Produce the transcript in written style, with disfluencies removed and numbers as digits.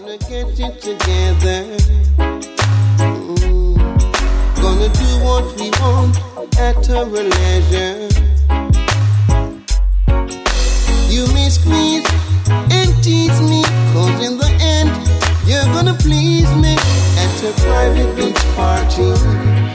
gonna get it together. Gonna do what we want at our leisure. You may squeeze and tease me, 'cause in the end you're gonna please me at a private beach party.